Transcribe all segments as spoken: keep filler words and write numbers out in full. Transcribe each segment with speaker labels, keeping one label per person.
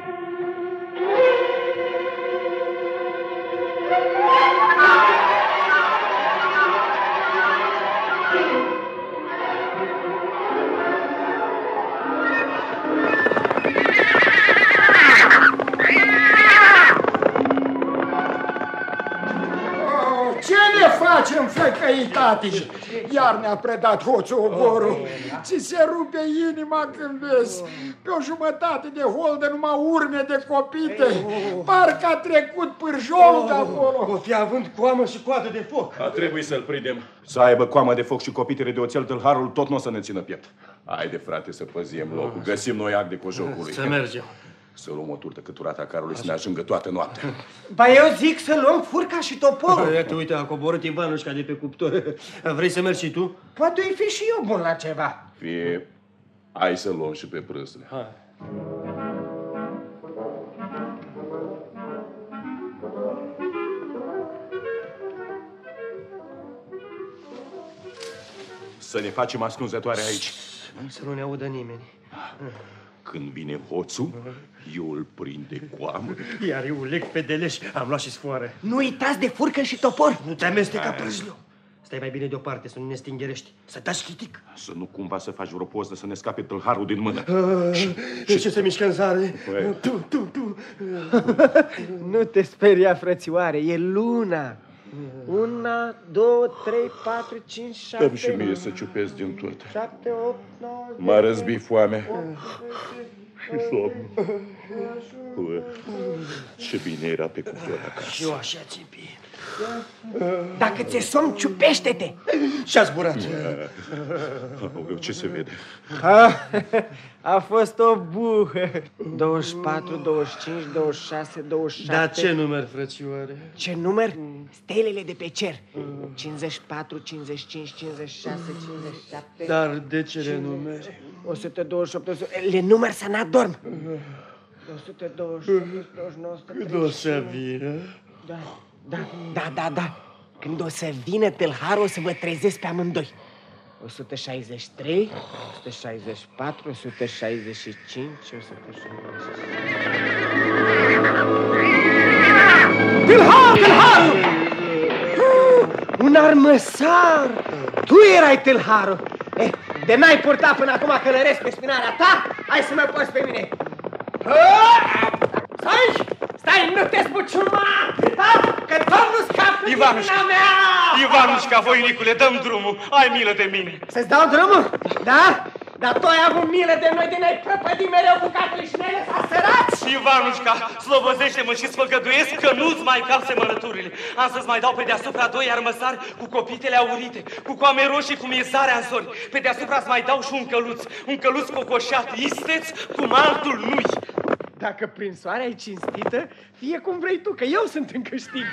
Speaker 1: facem, flăcăitate? Iar ne-a predat hoțul oborul. Ți se rupe inima când vezi pe o jumătate de holdă numai urme de copite. Parcă a trecut pârjolul de acolo.
Speaker 2: O fi având coamă și coadă de foc.
Speaker 3: A trebuit să-l prindem. Să aibă coamă de foc și copitele de oțel, tâlharul tot nu o să ne țină piept. Haide, frate, să păziem locul. Găsim noi ac de cojocului.
Speaker 2: Să mergem.
Speaker 3: Să luăm o turtă căturată carului să ne ajungă toată noaptea.
Speaker 4: Ba eu zic să luăm furca și toporul.
Speaker 2: Iată, uite, a coborât Ivanușca de pe cuptor. Vrei să mergi și tu?
Speaker 4: Poate-i fi și eu bun la ceva.
Speaker 3: Fie, hai să luăm și pe prâsle.
Speaker 2: Hai.
Speaker 3: Să ne facem ascunzătoare aici.
Speaker 2: Să nu ne audă nimeni.
Speaker 3: Când vine hoțul, eu îl prind de coamă.
Speaker 2: Iar eu leg pe deleș. Am luat și sfoară.
Speaker 4: Nu uitați de furcă și topor.
Speaker 2: Nu te amesteca, prăjliu. Stai mai bine deoparte, să nu ne stingerești. Să dați chitic.
Speaker 3: Să nu cumva să faci vreo poză să ne scape tâlharul din mână.
Speaker 2: Și ce se mișcă în zare?
Speaker 3: Tu,
Speaker 2: tu, tu.
Speaker 4: Nu te speria, frățioare, e luna. Una, două, trei, patru, cinci, șapte...
Speaker 3: Dă-mi și mie să ciupesc din turtă.
Speaker 4: Șapte, opt, nouă...
Speaker 3: M-a răzbit foamea. Și somn. Ce bine era pe cuptor acasă.
Speaker 2: Și eu așa țipi.
Speaker 4: Dacă ți-e somn, ciupește-te!
Speaker 2: Și-a zburat.
Speaker 3: Ce se vede?
Speaker 4: A, a fost o buhă. douăzeci și patru, douăzeci și cinci, douăzeci și șase, douăzeci și șapte...
Speaker 2: Dar ce număr, frățioare?
Speaker 4: Ce număr? Stelele de pe cer. cincizeci și patru, cincizeci și cinci, cincizeci și șase, cincizeci și șapte...
Speaker 2: Dar de ce le numeri?
Speaker 4: o sută douăzeci și opt... Le număr să n-adorm. o sută douăzeci și opt, douăzeci și nouă, o sută treizeci...
Speaker 2: Când o să vină?
Speaker 4: Da, da, da, da, da. Când o să vină tâlharul, o să vă trezesc pe amândoi. o sută șaizeci și trei, o sută șaizeci și patru, o sută șaizeci și cinci, o sută șaizeci și șase... Tâlhar, tâlharul! Un armăsar! Tu erai tâlharul! Eh, de n-ai purtat până acum călăresc pe spinarea ta? Hai să mă poți pe mine! Stai! Stai, nu te spuciuma! Că tot nu scap cu
Speaker 2: Ivanușca
Speaker 4: mea!
Speaker 2: Ivanușca, voinicule, dăm drumul! Ai milă de mine!
Speaker 4: Să-ți dau drumul? Da? Dar tu ai avut milă de noi, de ne-ai prăpădit mereu cu catele și ne-ai lăsat sărați?
Speaker 2: Ivanușca, slobăzește-mă și sfăgăduiesc că nu-ți mai calc semănăturile. Am să-ți mai dau pe deasupra doi armăsari cu copitele aurite, cu coame roșii cum e zarea în zori. Pe deasupra-ți mai dau și un căluț, un căluț cocoșat isteț cum altul nu-i.
Speaker 4: Dacă prin soarea e cinstită, fie cum vrei tu, că eu sunt în câștig.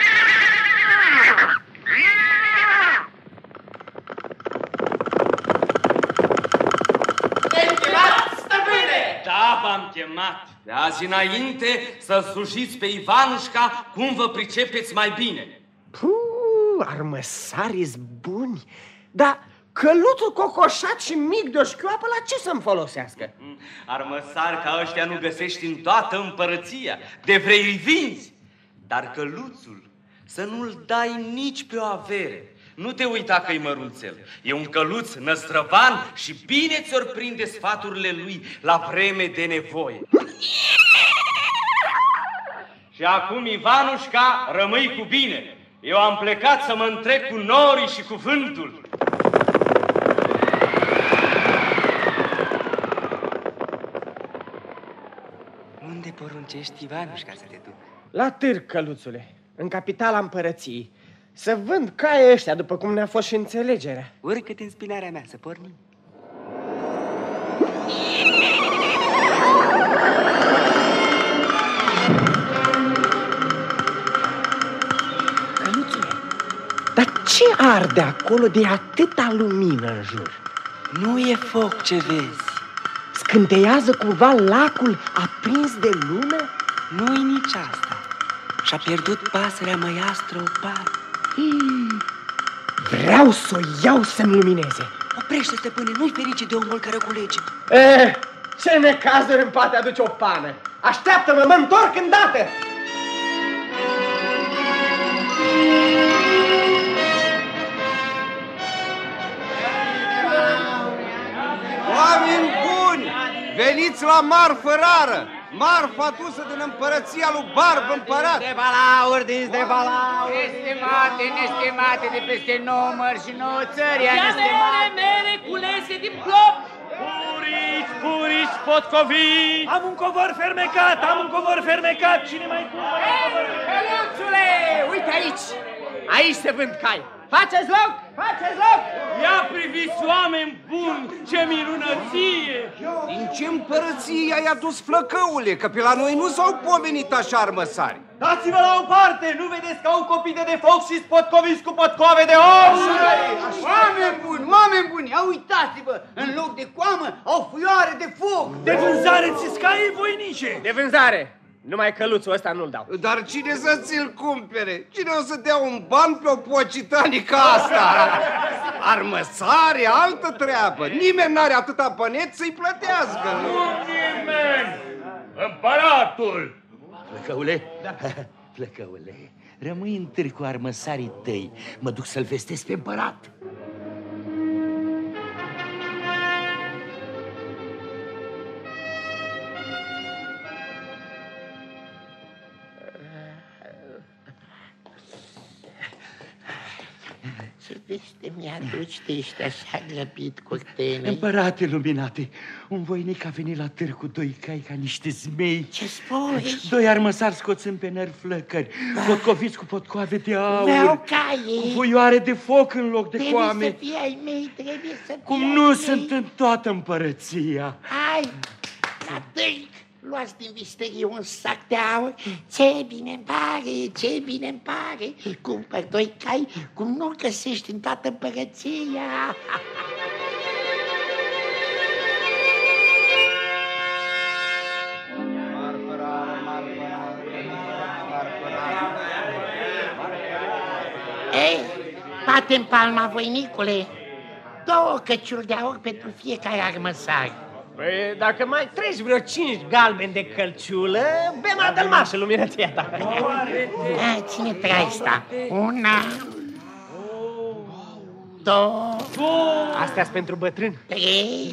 Speaker 5: Da, v-am chemat. De azi înainte să slujiți pe Ivanușca cum vă pricepeți mai bine.
Speaker 4: Puh, armăsari-s buni, dar căluțul cocoșat și mic de o șchioapă la ce să-mi folosească?
Speaker 5: Armăsari ca ăștia nu găsești în toată împărăția, de vrei vinzi. Dar căluțul să nu-l dai nici pe o avere. Nu te uita că-i mărunțel. E un căluț năstrăvan și bine ți-or prinde sfaturile lui la vreme de nevoie. Și acum, Ivanușca, rămâi cu bine. Eu am plecat să mă întrec cu norii și cu vântul.
Speaker 6: Unde poruncești, Ivanușca, să te duc?
Speaker 4: La târg, căluțule, în capitala împărăției. Să vând caii ăștia, după cum ne-a fost și înțelegerea.
Speaker 6: Urcă-te în spinarea mea, să pornim.
Speaker 4: Căluțule, dar ce arde acolo de atâta lumină în jur?
Speaker 6: Nu e foc ce vezi.
Speaker 4: Scânteiază cumva lacul aprins de lună?
Speaker 6: Nu-i nici asta. Și-a pierdut pasărea măiastră o parte.
Speaker 4: Vreau să o iau să-mi lumineze.
Speaker 6: Oprește, stăpâne, nu-i ferice de omul care culege.
Speaker 4: Eh, Ce necazuri îmi poate aduce o pană! Așteaptă-mă, mă întorc îndată!
Speaker 7: Oameni buni, veniți la marfă rară, marfa adusă din împărăția lui Barb împărat.
Speaker 8: De balauri, din de balauri. Nestemate, nestemate de peste număr și nouă țări.
Speaker 2: Ia mere, mere, culese din plop. Purici, purici, potcovici.
Speaker 9: Am un covor fermecat, am un covor fermecat. Cine mai cumpără un covor fermecat?
Speaker 8: Căluțule, uite aici. Aici se vând cai. Faceți loc, faceți loc.
Speaker 2: Ia priviți, oameni buni, ce minunăție!
Speaker 7: Din ce împărăție ai adus flăcăule? Că pe la noi nu s-au pomenit așa armăsari.
Speaker 9: Dați-vă la o parte! Nu vedeți că au copite de foc și spotcoviți cu potcoave de om?
Speaker 8: Oameni buni, oameni buni, ia uitați-vă! În loc de coamă au fuioare de foc!
Speaker 9: De vânzare țiscaie voinice!
Speaker 4: De vânzare! Numai căluțul ăsta nu-l dau.
Speaker 7: Dar cine să ți-l cumpere? Cine o să dea un ban pe o pocitanie ca asta? Armăsare, altă treabă. Nimeni n-are atâta băneți să-i plătească.
Speaker 9: Nu nimeni! Împăratul!
Speaker 10: Flăcăule, da. Flăcăule, rămâi în târg cu armăsarii tăi. Mă duc să-l vestesc pe împărat.
Speaker 6: Ce vește mi-aduci de ești așa grăbit, curtene?
Speaker 10: Împărate luminate, un voinic a venit la târg cu doi cai ca niște zmei.
Speaker 6: Ce spui?
Speaker 10: Doi armăsari scoțând pe nări flăcări, potcoviți cu potcoave de aur.
Speaker 6: Vreau caie.
Speaker 10: Cu fuioare de foc în loc de
Speaker 6: trebuie
Speaker 10: coame.
Speaker 6: Trebuie să fie ai mei, trebuie să fie
Speaker 10: Cum
Speaker 6: ai
Speaker 10: nu
Speaker 6: mei.
Speaker 10: sunt în toată împărăția.
Speaker 6: Hai, la târg, luați din visterie un sac de aur. Ce bine-mi pare, ce bine-mi pare. Cumpăr doi cai, cum nu găsești în toată împărăția. Ei, bate-n palma, voinicule. Două căciuli de aur pentru fiecare armăsar.
Speaker 4: Păi, dacă mai treci vreo cinci galbeni de călciulă, bem adălmașă, luminăția ta.
Speaker 6: Hai, ține traista. Una, două,
Speaker 4: Astea-s pentru bătrân.
Speaker 6: trei,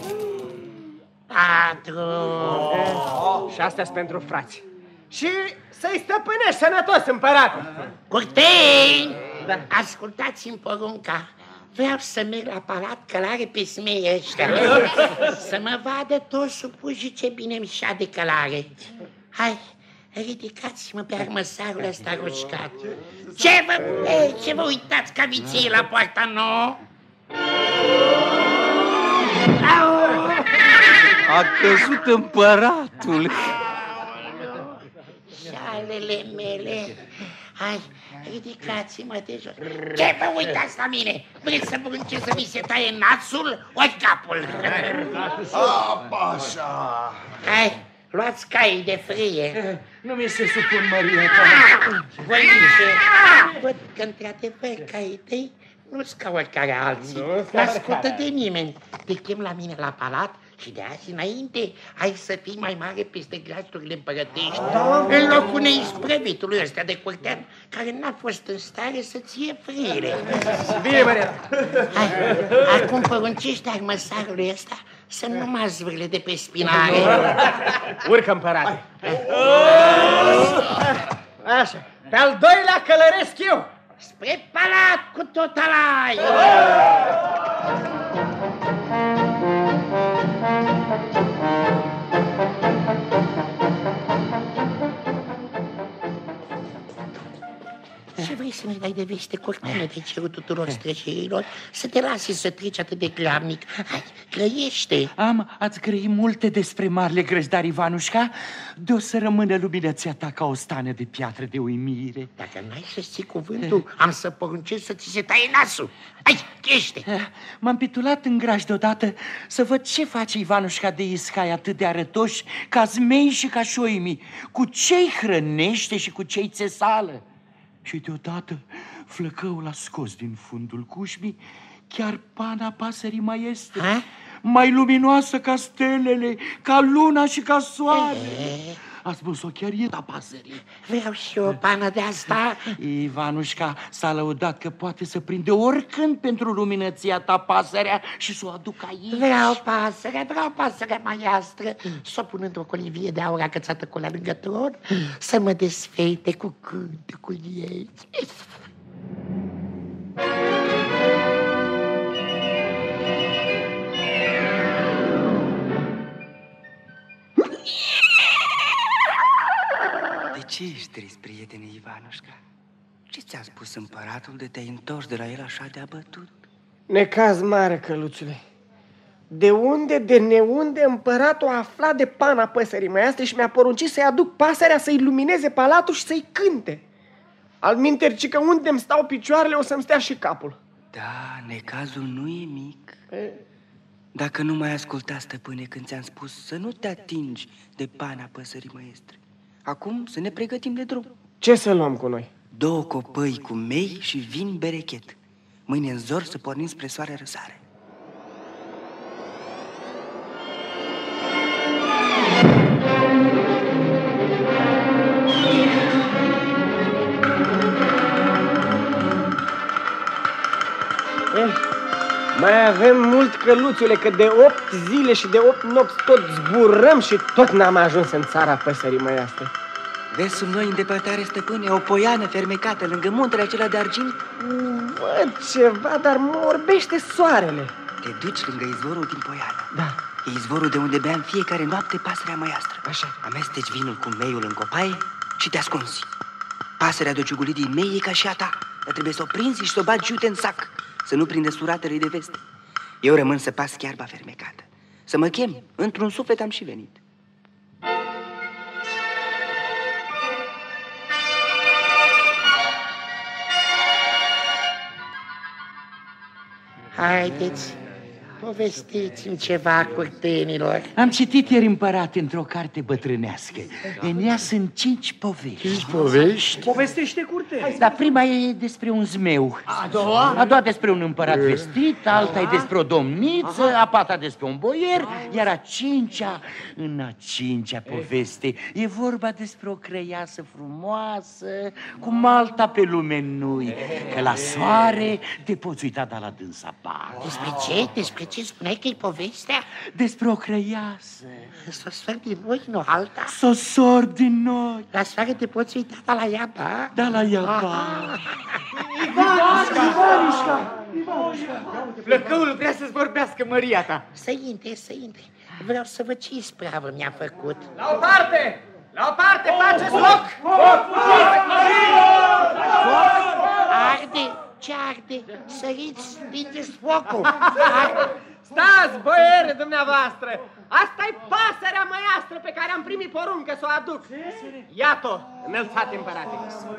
Speaker 6: patru.
Speaker 4: Și astea-s pentru frați. Și să-i stăpânești sănătos, împărate.
Speaker 6: Curteni,
Speaker 4: Da.
Speaker 6: ascultați-mi porunca. Vreau să merg la palat călare pe smei ăștia. Să mă vadă toți supușii ce bine mi șa de călare. Hai, ridicați-mă pe armăsarul ăsta roșcat. Ce vă, ei, ce vă uitați ca viței la poarta nouă?
Speaker 7: A căzut împăratul.
Speaker 6: Șalele mele. Hai, ridicați-mă de jos. Ce vă uitați la mine? Vreți să vă încerc să vi se taie nasul ori capul?
Speaker 3: Așa.
Speaker 6: Hai, luați caii de frie.
Speaker 10: Nu mi se supun, Maria ta.
Speaker 6: Voinice, văd că într-adevăr caii tăi nu-s ca oricare alții. N-ascultă de nimeni. Te chem la mine la palat și de azi înainte ai să fii mai mare peste glasurile împărătești. În locul neisprăvitului ăsta de curtean care n-a fost în stare să ție friile.
Speaker 4: Bine, Maria.
Speaker 6: Hai, acum poruncește armăsarului ăsta să nu mă zvârle de pe spinare.
Speaker 4: Urcă, împărate. Așa, pe al doilea călăresc eu.
Speaker 6: Spre palat cu tot alai! Ce vrei să-mi dai de veste, curtene, de cerul tuturor străjerilor? Să te lase să treci atât de glavnic. Hai, grăiește!
Speaker 10: Am, ați grăi multe despre marele grăjdar Ivanușca, de o să rămână luminăția ta ca o stană de piatră de uimire.
Speaker 6: Dacă n-ai să-ți ții cuvântul, am să poruncesc să ți se taie nasul. Hai, chește!
Speaker 10: M-am pitulat în graj deodată să văd ce face Ivanușca de Iscai atât de arătoși ca zmei și ca șoimii, cu ce-i hrănește și cu ce-i țesală. Și deodată flăcăul a scos din fundul cușmii chiar pana pasării maiestre.
Speaker 6: Ha?
Speaker 10: mai luminoasă ca stelele, ca luna și ca soare. A spus-o chiar Ieta pasării.
Speaker 6: Vreau și eu o pană de asta.
Speaker 10: Ivanușca s-a lăudat că poate să prinde oricând pentru luminăția ta pasărea și să o aduc aici.
Speaker 6: Vreau pasărea, vreau pasărea maiastră. Să o pun într-o colivie de aur agățată cu la lângă tron, să mă desfeite cu cântecul ei.
Speaker 11: Ce ești trist, prietene Ivanușca? Ce ți-a spus împăratul de te-ai întors de la el așa de abătut?
Speaker 4: Necaz mare, căluțule. De unde, de neunde, împăratul a aflat de pana păsării maiastre și mi-a poruncit să-i aduc pasărea să-i lumineze palatul și să-i cânte. Alminteri, ci că unde-mi stau picioarele o să-mi stea și capul.
Speaker 11: Da, necazul nu e mic. Dacă nu mai asculta, stăpâne, când ți-am spus să nu te atingi de pana păsării măestre. Acum să ne pregătim de drum.
Speaker 4: Ce să luăm cu noi?
Speaker 11: Două copăi cu mei și vin berechet. Mâine în zor să pornim spre soare răsare.
Speaker 4: Eh, mai avem mult, căluțule, că de opt zile și de opt nopți tot zburăm și tot n-am ajuns în țara păsării măiastre.
Speaker 11: Vezi sub noi în depărtare, stăpâne, o poiană fermecată lângă muntele acela de argint?
Speaker 4: Văd ceva, dar mă orbește soarele.
Speaker 11: Te duci lângă izvorul din poiană.
Speaker 4: Da.
Speaker 11: E izvorul de unde bea în fiecare noapte pasărea măiastră.
Speaker 4: Așa.
Speaker 11: Amesteci vinul cu meiul în copaie și te ascunzi. Pasărea de-o ciugulit din mei e ca și a ta, dar trebuie să o prinzi și să o bagi iute în sac, să nu prindă suratele de veste. Eu rămân să pas chiarba fermecată. Să mă chem, într-un suflet am și venit.
Speaker 6: Haideți, povestiți-mi ceva, curtenilor.
Speaker 10: Am citit ieri, împărate, într-o carte bătrânească. În ea sunt cinci povești.
Speaker 6: Cinci povești?
Speaker 4: Povestește, curte.
Speaker 10: Dar prima e despre un zmeu.
Speaker 8: A doua?
Speaker 10: A doua despre un împărat vestit, alta e despre o domniță, a patra despre un boier, iar a cincea, în a cincea poveste, e vorba despre o crăiasă frumoasă, cu malta pe lumenui, că la soare te poți uita, dar la dânsa par.
Speaker 6: Despre ce? Despre ce spuneai că e povestea?
Speaker 10: Despre o crăiasă.
Speaker 6: S-o sfăr din noi, nu alta?
Speaker 10: S-o sor din noi.
Speaker 6: La soare te poți uita, dar la ea, ba?
Speaker 10: Da, la ea, ba.
Speaker 8: Ivanușca! Ivanușca! Flăcăul vrea să-ți vorbească măria ta.
Speaker 6: Să intre, să intre. Vreau să văd ce ispravă mi-a făcut.
Speaker 8: La o parte! La o parte, faceți loc!
Speaker 6: Arde! Ce arde? Săriți, stingeți focul! Arde.
Speaker 4: Stați, boiere, dumneavoastră! Asta-i pasărea măiastră pe care am primit poruncă să o aduc. Iată-o, înălțate, împărate.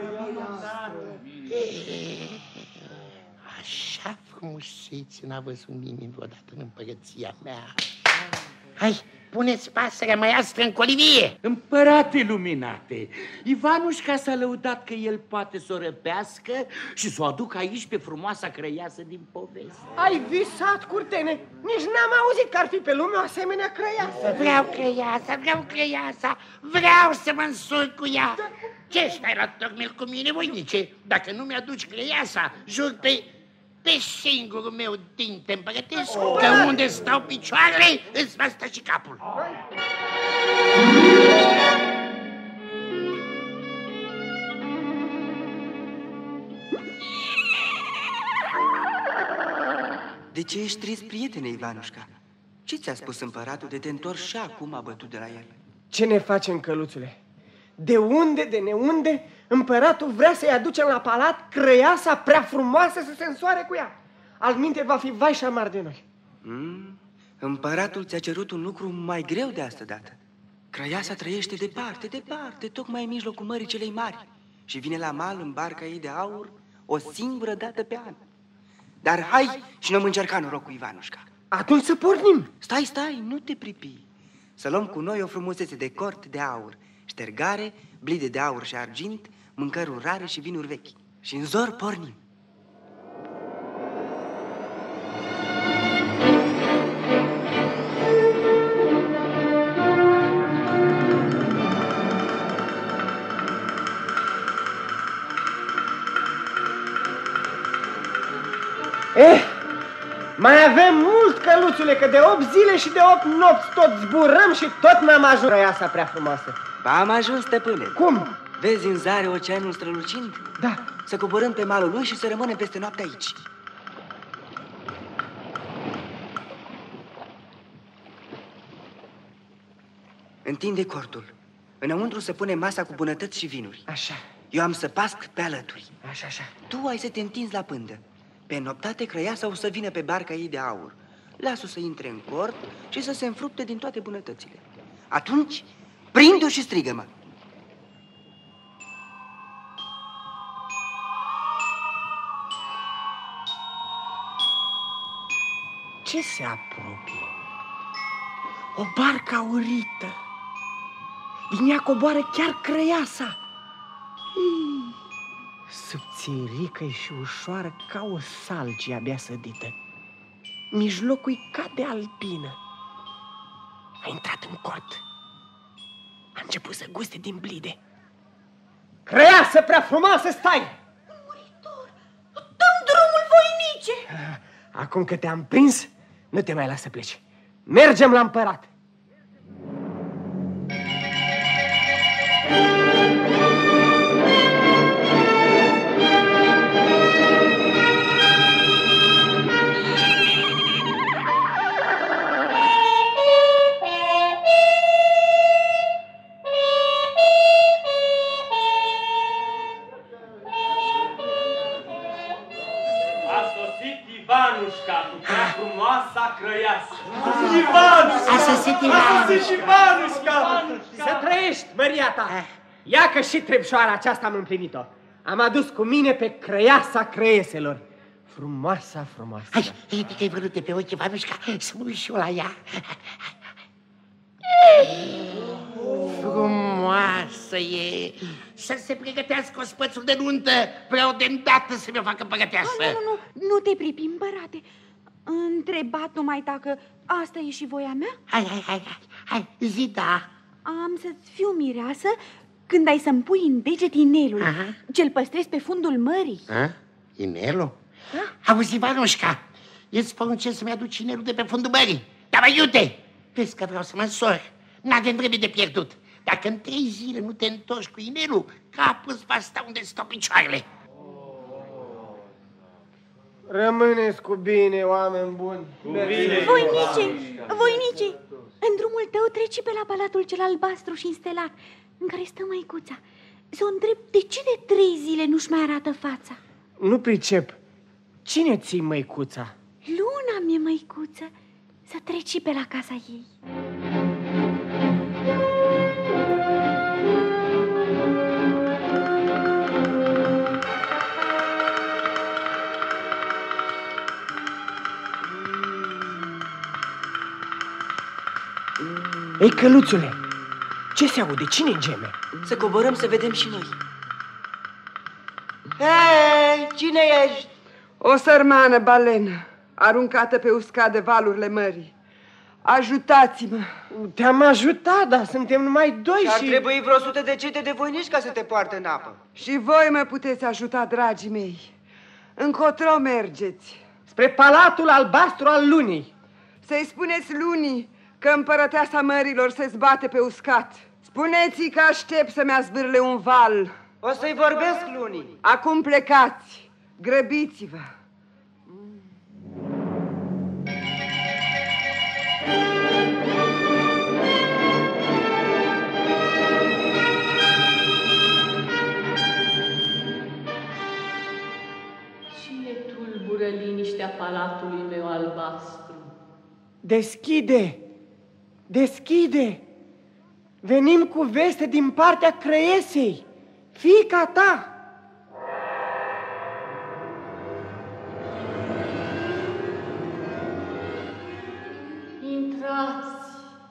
Speaker 6: Așa frumusețe n-a văzut nimeni vreodată în împărăția mea. Hai, puneți pasărea măiastră în colivie!
Speaker 10: Împărate luminate, Ivanușca s-a lăudat că el poate să o răpească și să o aducă aici pe frumoasa crăiasă din poveste.
Speaker 4: Ai visat, curtene? Nici n-am auzit că ar fi pe lume o asemenea crăiasă.
Speaker 6: Vreau crăiasa, vreau crăiasa, vreau să mă însur cu ea. Ce stai la tocmel cu mine, voinice? Dacă nu mi-aduci crăiasa, jur pe... pe singurul meu dinte împărătesc, oh, că unde stau picioarele, îți va sta și capul.
Speaker 11: De ce ești trist, prietene Ivanușca? Ce ți-a spus împăratul de te întorci și acum abătut de la el?
Speaker 4: Ce ne facem, căluțule? De unde, de neunde, împăratul vrea să-i aducem la palat crăiasa prea frumoasă să se însoare cu ea. Altminte va fi vai și amar de noi.
Speaker 11: Mm, împăratul ți-a cerut un lucru mai greu de asta dată. Crăiasa trăiește departe, departe, tocmai în mijlocul mării celei mari și vine la mal în barca ei de aur o singură dată pe an. Dar hai și nu-mi încerca norocul, Ivanușca.
Speaker 4: Atunci să pornim.
Speaker 11: Stai, stai, nu te pripi. Să luăm cu noi o frumusețe de cort de aur, ștergare, blide de aur și argint, mâncăruri rare și vinuri vechi. Și în zor pornim.
Speaker 4: Mai avem mult, căluțule, că de opt zile și de opt nopți tot zburăm și tot n-am ajuns. Crăiasa prea frumoasă.
Speaker 11: Ba, am ajuns, stăpâne.
Speaker 4: Cum?
Speaker 11: Vezi în zare oceanul strălucind?
Speaker 4: Da.
Speaker 11: Să coborâm pe malul lui și să rămânem peste noapte aici. Întinde cortul. Înăuntru să punem masa cu bunătăți și vinuri.
Speaker 4: Așa.
Speaker 11: Eu am să pasc pe alături.
Speaker 4: Așa, așa.
Speaker 11: Tu ai să te întinzi la pândă. Pe noptate Crăiasa o să vină pe barca ei de aur. Lasă-o să intre în cort și să se înfrupte din toate bunătățile. Atunci, prinde-o și strigă-mă.
Speaker 4: Ce se apropie? O barcă aurită. Din ea coboară chiar Crăiasa. Ii, subțirică și ușoară ca o salcie abia sădită. Mijlocul-i ca de albină. A intrat în cort. A început să guste din blide. Crăiasă prea frumoasă, stai!
Speaker 12: Muritor, dă-mi drumul, voinice!
Speaker 4: Acum că te-am prins, nu te mai las să pleci. Mergem la împărat.
Speaker 9: Ivanușca, cu prea frumoasa Crăiasă. Ivanușca!
Speaker 6: A sosit
Speaker 9: Ivanușca!
Speaker 4: Să trăiești, măria ta! Ia că și trebșoara aceasta am împlinit-o. Am adus cu mine pe Crăiasa Crăieselor. Frumoasa, frumoasă.
Speaker 6: Hai, ridică-i vărute pe ochi, Ivanușca, să mă uit și eu la ea. Frumoasă e! Să se pregătească ospățul de nuntă. Vreau de îndată să mi-o facă împărăteasă.
Speaker 12: Nu, nu, nu, nu te pripi, împărate. Întrebat numai dacă asta e și voia mea?
Speaker 6: Hai, hai, hai, hai, hai, zi da.
Speaker 12: Am să-ți fiu mireasă când ai să-mi pui în deget inelul, ce-l păstrezi pe fundul mării.
Speaker 6: A? Inelul? Da? Auzi, Ivanușca, îți poruncesc să-mi aduci inelul de pe fundul mării. Dar mai iute, vezi că vreau să mă însor. N-avem vreme de pierdut. Dacă în trei zile nu te întorci cu inelul, capul îți va sta unde stau picioarele.
Speaker 4: Rămâneți cu bine, oameni buni.
Speaker 9: Cu bine.
Speaker 12: Voinice, voinice, în drumul tău treci pe la palatul cel albastru și înstelat, în care stă măicuța. Să o întreb de ce de trei zile nu-și mai arată fața.
Speaker 4: Nu pricep. Cine ții măicuța?
Speaker 12: Luna mie, măicuță, să treci pe la casa ei.
Speaker 4: Ei, căluțule, ce se aude? Cine geme?
Speaker 11: Să coborăm să vedem și noi. Hei, cine ești?
Speaker 13: O sărmană balenă, aruncată pe uscat de valurile mării. Ajutați-mă!
Speaker 4: Te-am ajutat, dar suntem numai doi și...
Speaker 11: Ar trebui vreo sută de cete de voinici ca să te poarte în apă.
Speaker 13: Și voi mă puteți ajuta, dragii mei. Încotro mergeți?
Speaker 4: Spre palatul albastru al lunii.
Speaker 13: Să-i spuneți lunii că împărăteasa mărilor se zbate pe uscat. Spuneți-i că aștept să-mi azvârle un val.
Speaker 11: O să-i vorbesc lunii.
Speaker 13: Acum plecați, grăbiți-vă.
Speaker 14: Cine tulbură liniștea palatului meu albastru?
Speaker 4: Deschide! Deschide! Venim cu veste din partea Crăiesei, fiica ta!
Speaker 14: Intrați!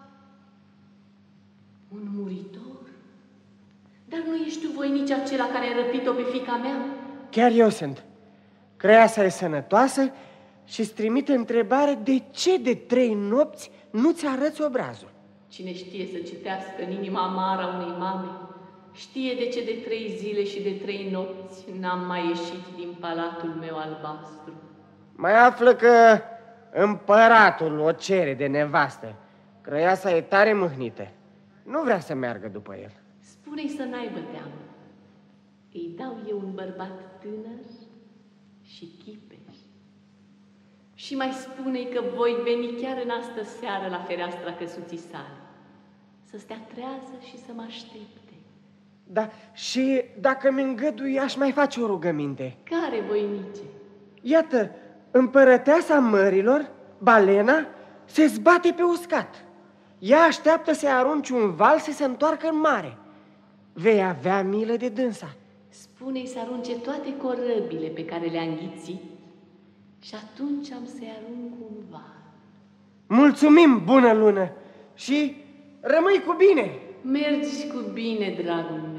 Speaker 14: Un muritor? Dar nu ești tu voinici acela care ai răpit-o pe fiica mea?
Speaker 4: Chiar eu sunt. Crăiasa e sănătoasă și-ți trimite întrebare de ce de trei nopți nu ți arăți obrazul.
Speaker 14: Cine știe să citească în inima amară a unei mame, știe de ce de trei zile și de trei nopți n-am mai ieșit din palatul meu albastru.
Speaker 4: Mai află că Împăratul o cere de nevastă. Crăiasa e tare mâhnită. Nu vrea să meargă după el.
Speaker 14: Spune-i să n-aibă teamă. Îi dau eu un bărbat tânăr și chipeș. Și mai spune-i că voi veni chiar în astă seară la fereastra căsuții sale. Să stea trează și să mă aștepte.
Speaker 4: Da, și dacă mi îngădui, aș mai face o rugăminte.
Speaker 14: Care, voinice?
Speaker 4: Iată, împărăteasa mărilor, balena, se zbate pe uscat. Ea așteaptă să-i arunci un val să se întoarcă în mare. Vei avea milă de dânsa.
Speaker 14: Spune-i să arunce toate corăbile pe care le-a înghițit și atunci am să-i arunc un val.
Speaker 4: Mulțumim, bună lună, și rămâi cu bine.
Speaker 14: Mergi cu bine, dragul meu.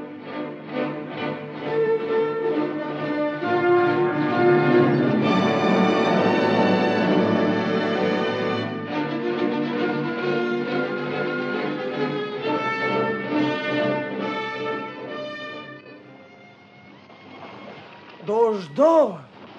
Speaker 4: douăzeci și doi,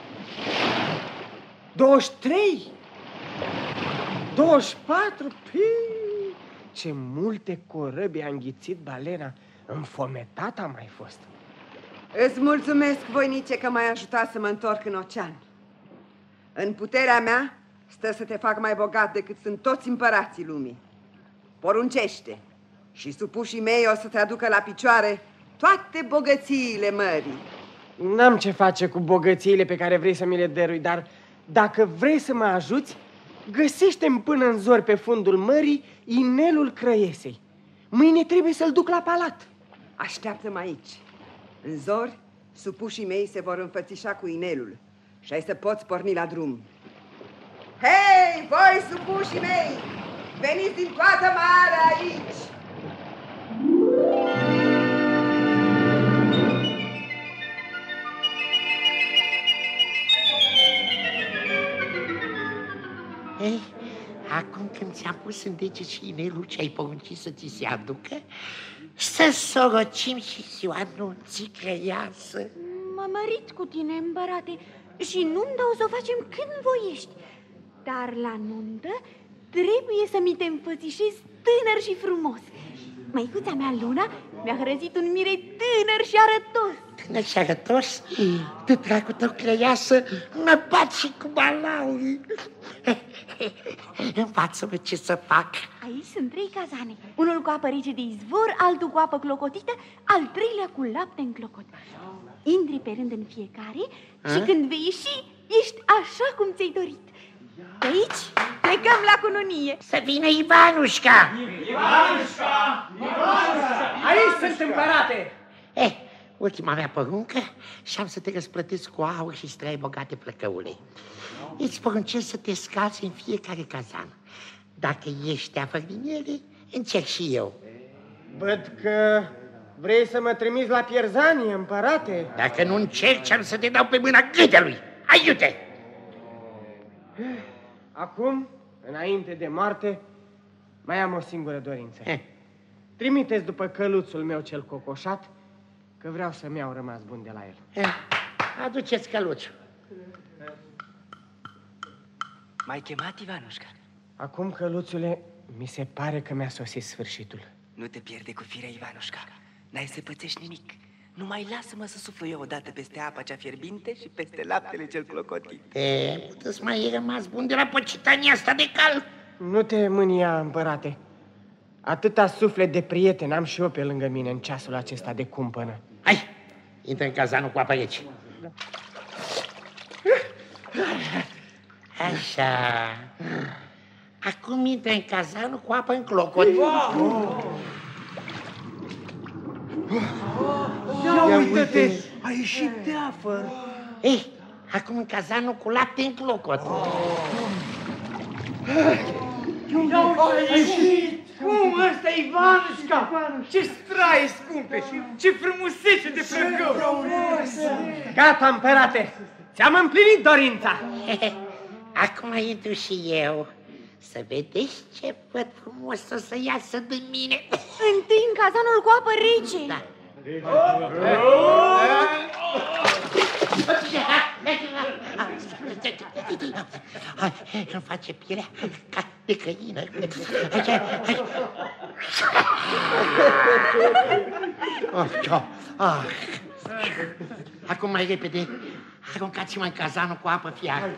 Speaker 4: douăzeci și trei, douăzeci și patru, pii, ce multe corăbi a înghițit balena, înfometat a mai fost.
Speaker 13: Îți mulțumesc, voinice, că m-ai ajutat să mă întorc în ocean. În puterea mea stă să te fac mai bogat decât sunt toți împărații lumii. Poruncește și supușii mei o să te aducă la picioare toate bogățiile mării.
Speaker 4: N-am ce face cu bogățiile pe care vrei să mi le dărui, dar dacă vrei să mă ajuți, găsește-mi până în zori pe fundul mării inelul Crăiesei. Mâine trebuie să-l duc la palat.
Speaker 13: Așteaptă-mă aici. În zori, supușii mei se vor înfățișa cu inelul și ai să poți porni la drum. Hei, voi supușii mei! Veniți din toată marea aici!
Speaker 6: Ei, acum când ți-am pus în deget și inelul ce ai poruncit să ți se aducă, să sorocim și ziua nunții Crăiasă.
Speaker 12: M-am mărit cu tine, împărate, și nunta o să o facem când voiești. Dar la nuntă trebuie să mi te înfățișezi tânăr și frumos. Măicuța mea, Luna, mi-a hrăzit un mire tânăr și arătos.
Speaker 6: Tânăr și arătos? De dragul tău, Crăiasă, mă bat și cu balauri. Învață-mă ce să fac.
Speaker 12: Aici sunt trei cazane. Unul cu apă rece de izvor, altul cu apă clocotite, al treilea cu lapte în clocot. Intri pe rând în fiecare și
Speaker 6: A?
Speaker 12: când vei ieși, ești așa cum ți-ai dorit. De aici plecăm la cununie.
Speaker 6: Să vină Ivanușca!
Speaker 4: Ivanușca! Ivanușca! Aici sunt, împărate!
Speaker 6: Eh, ultima mea poruncă și am să te răsplătesc cu aur și strai bogate, plăcăule. Îți poruncesc să te scazi în fiecare cazan. Dacă ești afară din ele, încerc și eu.
Speaker 4: Văd că vrei să mă trimiți la pierzanie, împărate?
Speaker 6: Dacă nu încerci, am să te dau pe mâna gâtelui. Aiute!
Speaker 4: Acum, înainte de moarte, mai am o singură dorință.
Speaker 6: Eh.
Speaker 4: Trimiteți după căluțul meu cel cocoșat, că vreau să-mi iau rămas bun de la el.
Speaker 6: Eh. Aduceți căluțul.
Speaker 11: M-ai chemat, Ivanușca?
Speaker 4: Acum, căluțule, mi se pare că mi-a sosit sfârșitul.
Speaker 11: Nu te pierde cu firea, Ivanușca. N-ai să pățești nimic. Numai lasă-mă să suflu eu odată peste apa cea fierbinte și peste laptele cel clocotit.
Speaker 6: E, puteți mai e rămas bun de la pocitania asta de cal.
Speaker 4: Nu te mânia, împărate. Atâta suflet de prieten am și eu pe lângă mine în ceasul acesta de cumpănă.
Speaker 6: Hai, intră în cazanul cu apă rece. Așa. Acum intră în cazanul cu apă în clocot.
Speaker 10: Ia uite-te, a ieșit teafăr.
Speaker 6: Ei, acum în cazanul cu lapte în clocot.
Speaker 8: A ieșit! Cum, ăsta e Ivanușca? Ce straie scumpe! Ce frumusețe de plăcău!
Speaker 4: Gata, împărate! Ți-am împlinit dorința!
Speaker 6: Acum intru și eu. Să vedeți ce văd frumos o să iasă din mine.
Speaker 12: Întâi în cazanul cu apă rece.
Speaker 6: Da. Hai, îmi face pielea ca de căină. Hai, hai. Oh, oh. Acum mai repede, aruncați mai cazanul cu apă fiartă.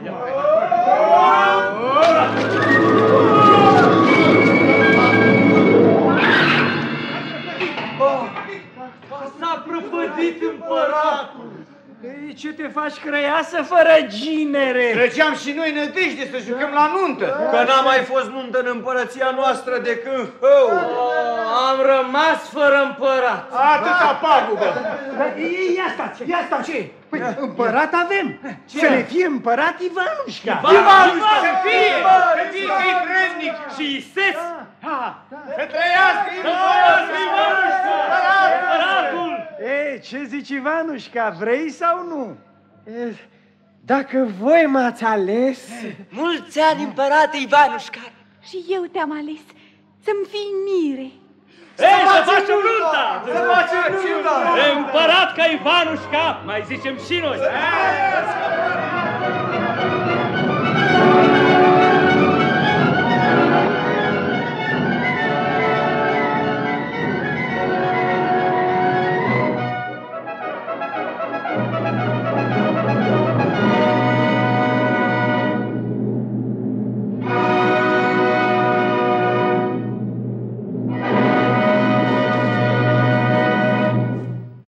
Speaker 8: S-a prăpădit împăratul. Ei, ce te faci, crăiasă, fără ginere?
Speaker 9: Trăgeam și noi nădejde să jucăm la nuntă, că n-a mai fost nuntă în împărăția noastră de când hău.
Speaker 8: Am rămas fără împărat.
Speaker 9: Atâta pagubă.
Speaker 8: Ia stați, ia stați. Ce? Păi, împărat avem.
Speaker 9: Ce?
Speaker 8: Să ne fie împărat Ivanușca.
Speaker 9: Ivanușca, să fie! Să fie că-i vrednic și Ises. Să trăiască Ivanușca! Împăratul!
Speaker 8: Ei, ce zici, Ivanușca, vrei sau nu? Dacă voi m-ați ales...
Speaker 11: Mulți ani, împărate Ivanușca!
Speaker 12: Și eu te-am ales să-mi fii mire.
Speaker 9: Ei, să facem nunta! Să facem nunta! Împărat ca Ivanușca, mai zicem și noi!